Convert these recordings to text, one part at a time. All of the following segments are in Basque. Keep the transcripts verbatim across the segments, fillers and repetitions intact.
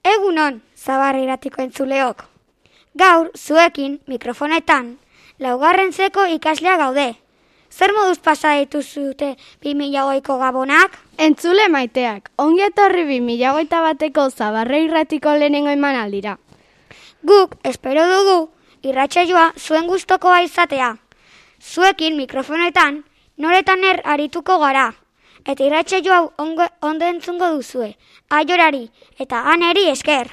Egunon, Zabarra Irratiko entzuleok. Gaur, zuekin, mikrofonetan, laugarren zeko ikaslea gaude. Zer moduz pasa dituzute bi mila hogeiko gabonak? Entzule maiteak, ongi etorri bi mila hogeita bateko Zabarra Irratiko lehenengo emanaldira. Guk, espero dugu, irratsaioa zuen gustokoa izatea. Zuekin, mikrofonetan, noretan er arituko gara. Eta irratsaio hau ondo entzungo duzue. Aiorari eta Aneri esker.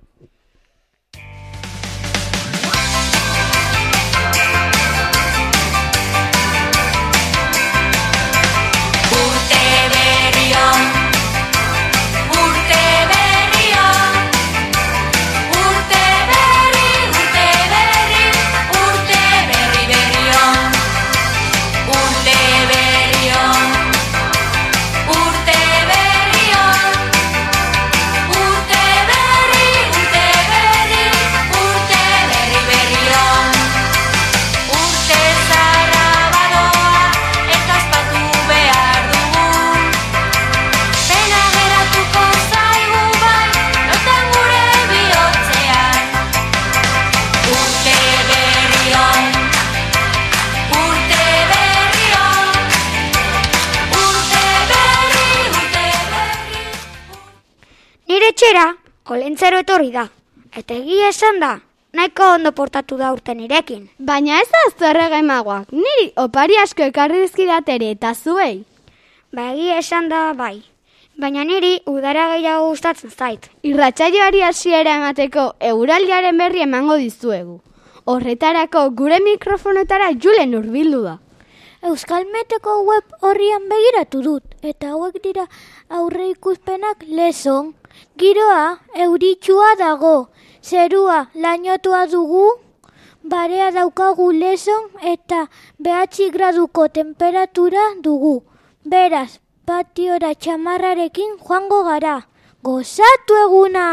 Etxera, olentzero etorri da, eta egia esan da, nahiko ondo portatu da urten nirekin. Baina ez da zerrega emagoak, niri opari asko ekarri dizkidatere eta zuei. Ba egia esan da bai, baina niri udara gehiago gustatzen zait. Irratsaioari hasiera emateko eguraldiaren berri emango dizuegu. Horretarako gure mikrofonetara Julen hurbildu da. Euskalmeteko web horrian begiratu dut, eta hauek dira aurre ikuspenak Lezon. Giroa euritsua dago, zerua lainotua dugu, barea daukagu Lezon eta behatzi graduko temperatura dugu. Beraz, patiora txamarrarekin joango gara. Gozatu eguna!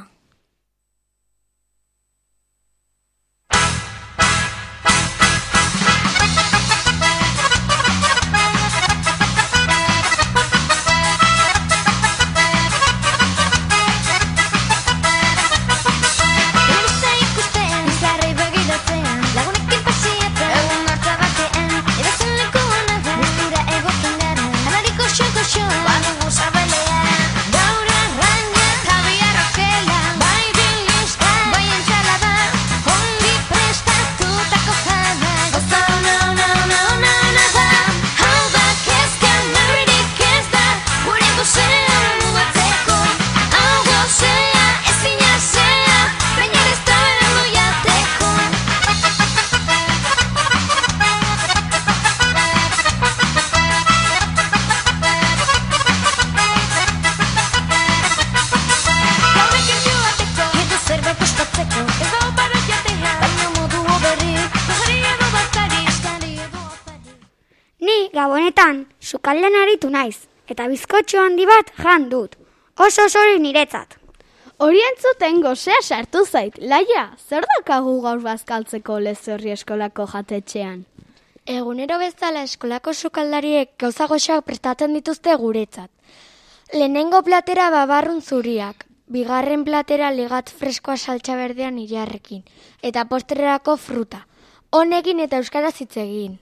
Gabonetan, sukaldean aritu naiz, eta bizkotxo handi bat jan dut. Oso osorik niretzat. Hori entzuten gozea sartu zait, Laia, zer daukagu gaur bazkaltzeko Lezorri eskolako jatetxean? Egunero bezala eskolako sukaldariek gauza goxoak prestatzen dituzte guretzat. Lehenengo platera babarrun zuriak, bigarren platera legat freskoa saltxa berdean ilarrekin, eta postrerako fruta. Honekin eta euskaraz hitz egin.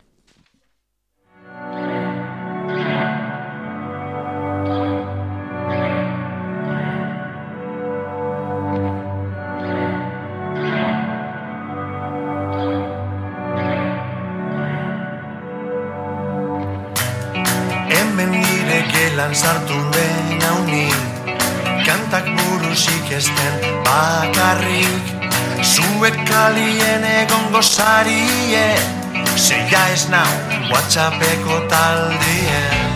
Hemen nire gelan sartu den hauni, kantak burusik ezten bakarrik. Zuek kalien egongo zarie, zeia ez nau WhatsAppeko taldien.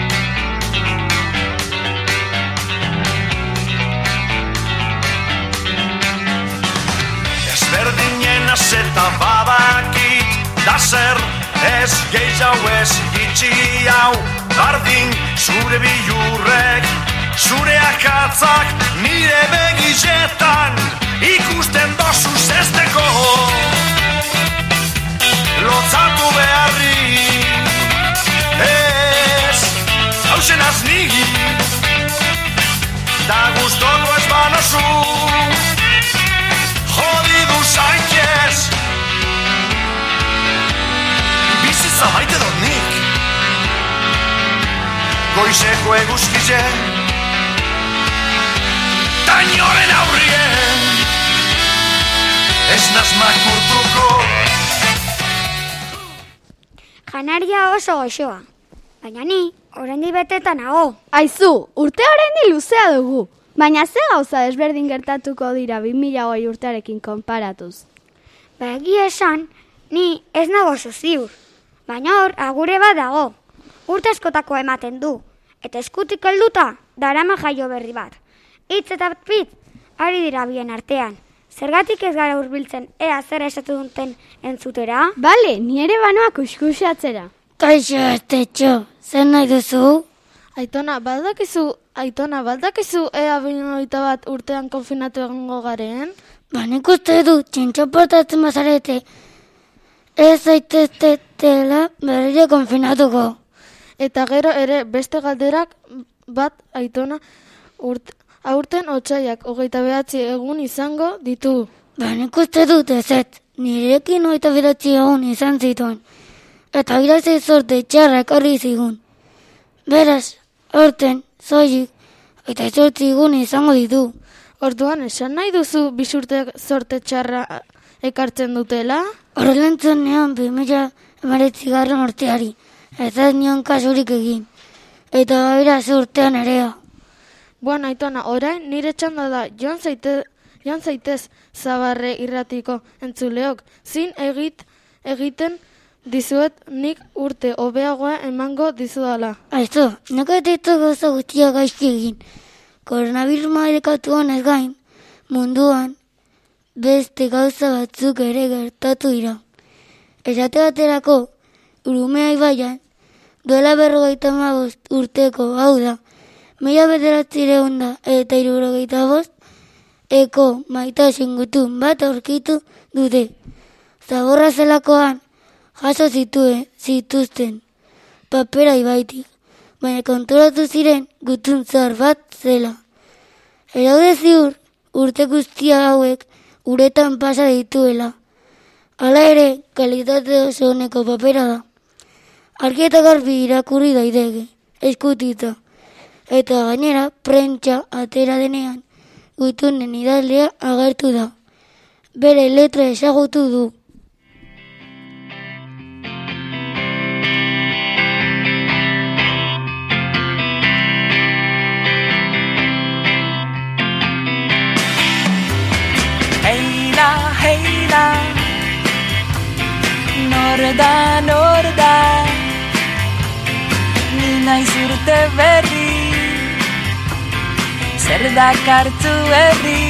Ezberdinen azeta badakit, da zer ez gehiago ez gitxi hau. Bardin zure bilurrek, zure akatzak nire begizetan ikusten dozu zesteko. Lotzatu beharrik, ez, hausen azni, da gustoko ez banozu. goizeko eguzkitzen, tainoren aurrien, ez naz makurtuko. Janaria oso goxoa, baina ni oraindik beteta nago. Aizu, urte oraindik luzea dugu, baina ze gauza desberdin gertatuko dira bi mila hogei urtearekin konparatuz. Ba egia esan, ni ez nago oso ziur, baina hor agure bat dago. Urte askotako ematen du, eta eskutik helduta darama jaio berri bat. Hitz eta pitz, ari dira bien artean. Zergatik ez gara hurbiltzen ea zer esatu duten entzutera? Bale, ni ere banoa kuskusatzera. Kaixo, Estetxo, zer nahi duzu? Aitona, baldakizu, Aitona, baldakizu ea hogeita bat urtean konfinatu egongo garen? Ba, nik uste du, txintxo portatzen bazarete, ez zaiteztetela berriro konfinatuko. Eta gero ere beste galderak bat, Aitona, urt, aurten otsaiak hogeita behatzi egun izango ditu. Ba, nik uste dut ezet, nirekin hogeita behatzi egun izan zituen, eta irazi zorte txarra ekarri zigun. Beraz, aurten, zoik, eta zortzi egun izango ditu. Orduan, esan nahi duzu bisurtek zorte txarra ekartzen dutela? Horrelentzen nean bi mila emaretzigarren urteari, ez ez nion kasurik egin, eta gaira urtean erea. Buan, Aitona, orain nire txanda da, joan zaite, joan zaitez Zabarre irratiko entzuleok, zin egit, egiten dizuet nik urte hobeagoa emango dizuala. Aizu, nik ez ditu gauza guztia gaizki egin. Koronavirus marekatu honez gain, munduan beste gauza batzuk ere gertatu dira. Esate baterako, Urumea ibaian, duela berrogeita hamabost urteko, hau da, mila bederatziehun eta hirurogeita bost, eko maitasun gutun bat aurkitu dute. Zaborra zelakoan jaso zituen zituzten papera ibaitik, baina konturatu ziren gutun zahar bat zela. Eraude ziur urte guztia hauek uretan pasa dituela. Hala ere, kalitate oso honeko papera da. Argi eta garbi irakurri daiteke, eskutita. Eta gainera, prentsa atera denean, gutunen idazlea agertu da. Bere letra ezagutu du. Heila, heila, norda, norda, ni naiz urte berri, zer dakartzu herri,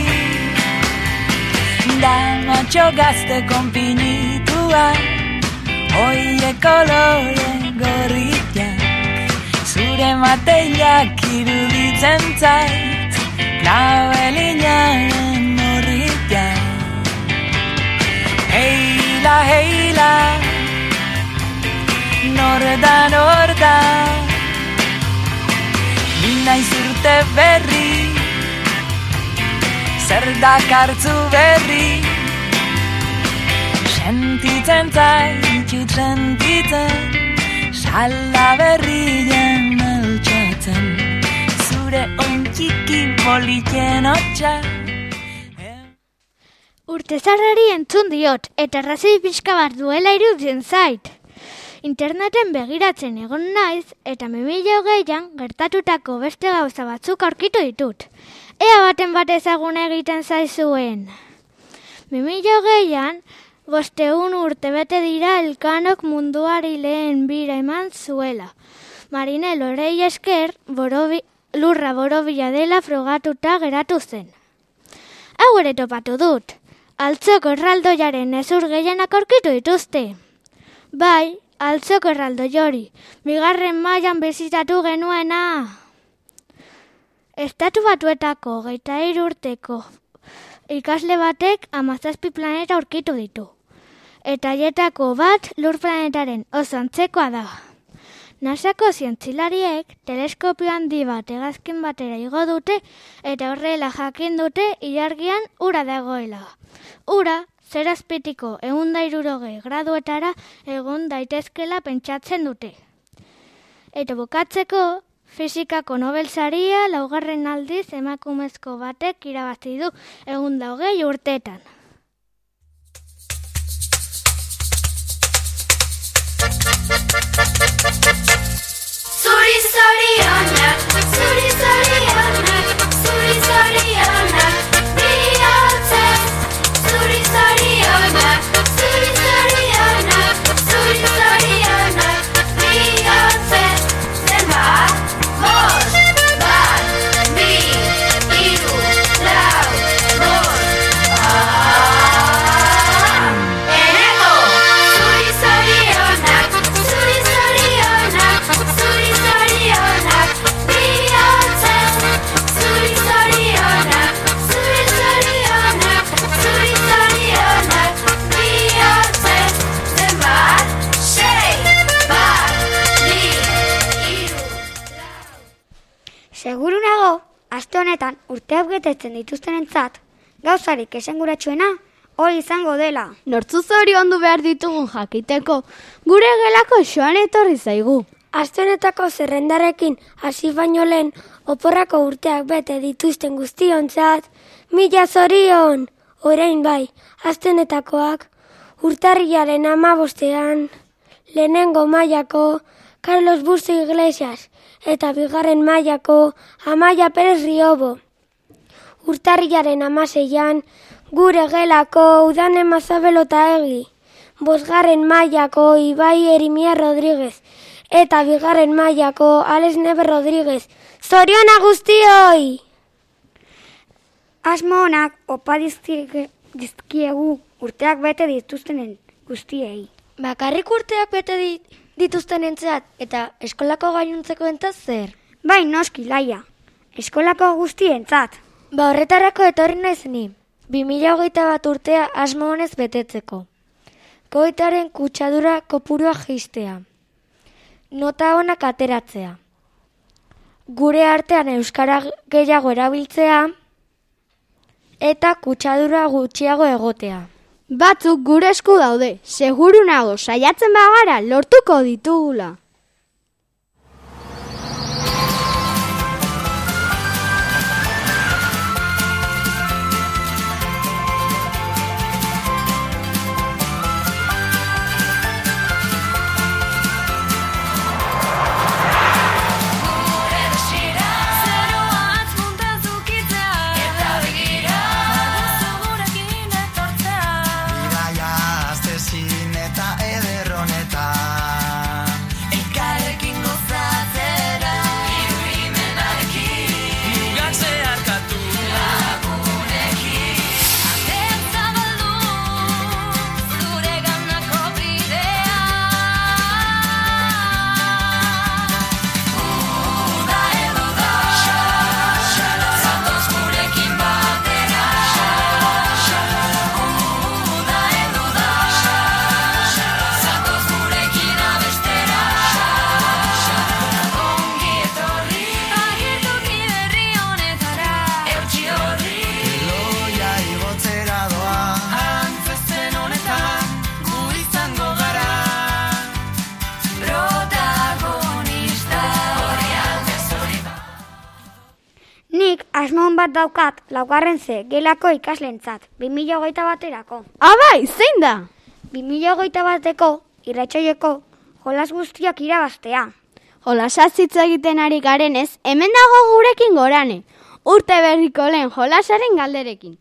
da matxo gazte konpinitua, oie kolore gorriak, zure mateilak iruditzen zait, klauelinaren horriak. Heila, heila, norda, norda, ni naiz urte berri, zer dakartzu berri, sentitzen zaitut sentitzen, sala berrien altxatzen, zure ontxiki politen hotxa. Urtezarrari entzun diot, eta razoi pixka bat duela iruditzen zait. Interneten begiratzen egon naiz, eta bi mila hogeian gertatutako beste gauza batzuk aurkitu ditut. Ea baten bat ezagun egiten zaizuen. bi mila hogeian, bosteun urte bete dira Elkanok munduari lehen bira eman zuela. Marine Lorei esker, borobi, lurra borobila dela frogatuta geratu zen. Hau ere topatu dut. Altzoko erraldoiaren ezur gehienak aurkitu dituzte. Bai, altzoko erraldoi hori, bigarren mailan bizitatu genuena. Estatu Batuetako hogeita hiru urteko ikasle batek hamazazpi planeta aurkitu ditu. Eta haietako bat lur planetaren oso antzekoa da. NASAko zientzilariek teleskopio handi bat hegazkin batera igo dute eta horrela jakin dute ilargian ura dagoela. Ura, zer azpitiko ehun eta hirurogei graduetara egon daitezkela pentsatzen dute. Eta bukatzeko, Fisikako Nobel saria laugarren aldiz emakumezko batek irabazi du ehun eta hogei urteetan. Zuri zorionak, zuri zorionak, zuri zorionak, bihotzez. Zuri zorionak, zuri zorionak, zuri zorionak, bihotzez. Zenbat, bost, bat, bi, hiru, lau, bost, ah, eneko. Zuri zorionak, zuri zorionak, zuri zorionak, bihotzez. Zuri zorionak, zuri zorionak, zuri zorionak, bihotzez. Zenbat, sei, bat, bi, hiru, lau. Seguru nago, aste honetan urteak betetzen dituztenentzat, gauzarik esanguratsuena hori izango dela. Nortzu zoriondu behar ditugun jakiteko, gure gelako xoan etorri zaigu. Aste honetako zerrendarekin hasi baino lehen, oporrako urteak bete dituzten guztiontzat, mila zorion! Orain bai, aste honetakoak, urtarrilaren hamabostean, lehenengo mailako Carlos Busto Iglesias eta bigarren mailako Amaia Perez Riobo. Urtarrilaren hamaseian, gure gelako Udane Mazabelota-egi, bosgarren mailako Ibai Erimia Rodríguez eta bigarren mailako Alex Neve Rodríguez. Zoriona guztioi! Asmo honak opa dizkie- dizkiegu urteak bete dituztenen guztiei. Bakarrik urteak bete dit, dituztenentzat eta eskolako gainuntzeko entzat zer? Bai, noski, Laia. Eskolako guztientzat. Ba horretarako etorri naiz ni. bi mila hogeita bat urtea asmo honez betetzeko. Koitaren kutsadura kopurua jeistea. Nota onak ateratzea. Gure artean euskara gehiago erabiltzea eta kutsadura gutxiago egotea. Batzuk gure esku daude, seguru nago saiatzen bagara lortuko ditugula. Bidaia aztezin eta ederronetan. asmo on bat daukat laugarren ze gelako ikaslentzat, bi mila hogeita baterako. Abai, zein da? bi mila hogeita bateko irratsaioeko jolas guztiak irabaztea. Jolasaz hitz egiten ari garenez, hemen dago gurekin Gorane. Urte berriko lehen jolasaren galderekin.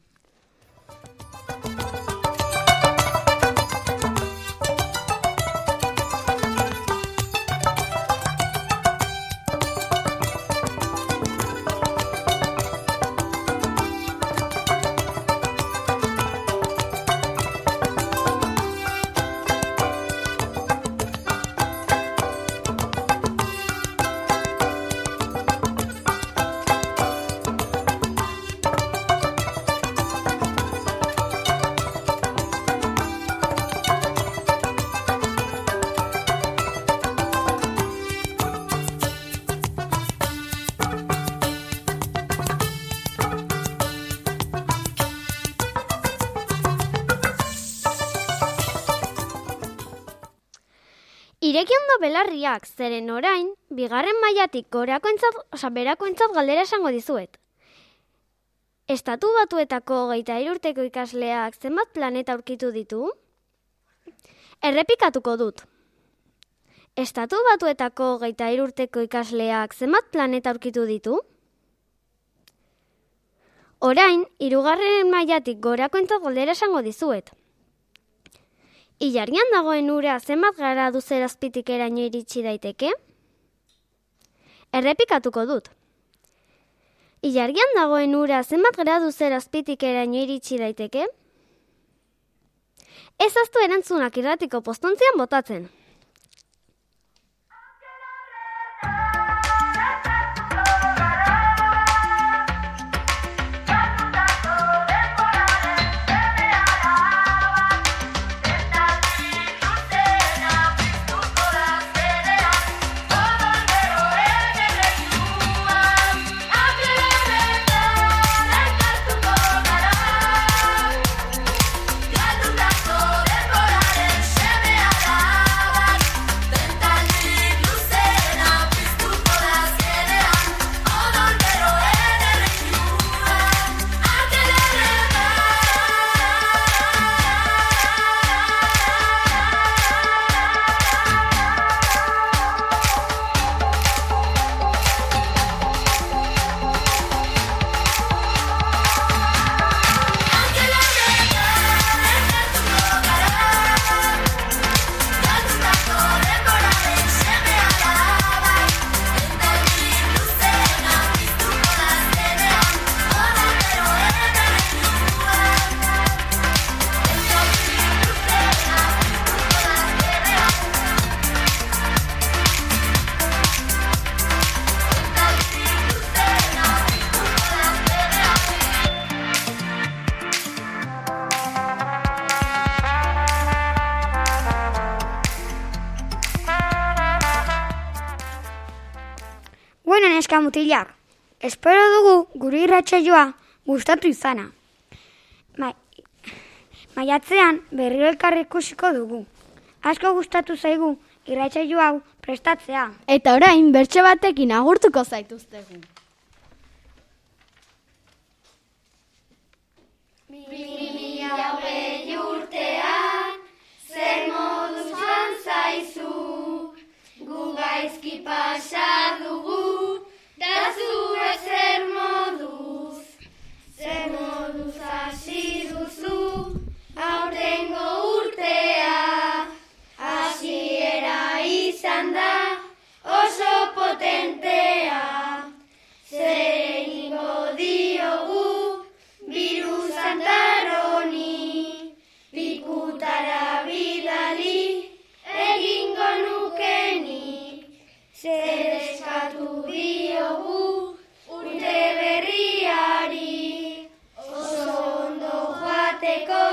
Ireki ondo belarriak, zeren orain, bigarren mailatik gorakoentzat, oza, berakoentzat galdera esango dizuet. Estatu Batuetako hogeita hiru urteko ikasleak zenbat planeta aurkitu ditu? Errepikatuko dut. Estatu Batuetako hogeita hiru urteko ikasleak zenbat planeta aurkitu ditu? Orain, hirugarren mailatik gorakoentzat galdera esango dizuet. Ilargian dagoen ura zenbat gradu zerazpitik eraino iritsi daiteke? Errepikatuko dut. Ilargian dagoen ura zenbat gradu zerazpitik eraino iritsi daiteke? Ez aztu erantzunak irratiko postontzian botatzen. Bueno, neska mutilak, espero dugu gure irratsaioa gustatu izana. Ma, maiatzean berriro elkarri ikusiko dugu. Asko gustatu zaigu irratsaio hau prestatzea. Eta orain bertso batekin agurtuko zaituztegu. Mila hogei urtean, zer modu joan zaizu, gu gaizki pasa dugu, da zure zer moduz. Zer moduz hasi duzu, aurtengo urtea, hasiera izan da, oso potentea. Zer egingo diogu, biru santaroni, pikutara bidali, egingo nukenik. Zer eskatu diogu, urte berriari, oso ondo joateko,